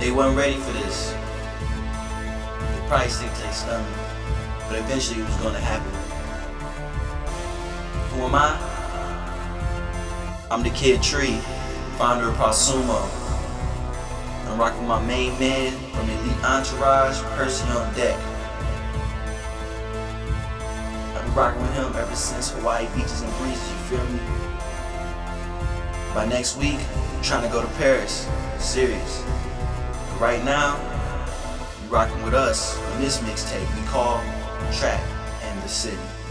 They wasn't ready for this. They probably stick to their stomach, but eventually it was gonna happen. Who am I? I'm the Kid Tree, founder of Prosumo. I'm rocking with my main man from Elite Entourage, Percy on deck. I've been rocking with him ever since Hawaii beaches and breezes, you feel me? By next week, I'm trying to go to Paris, serious. But right now, you rocking with us on this mixtape we call Trap and the City.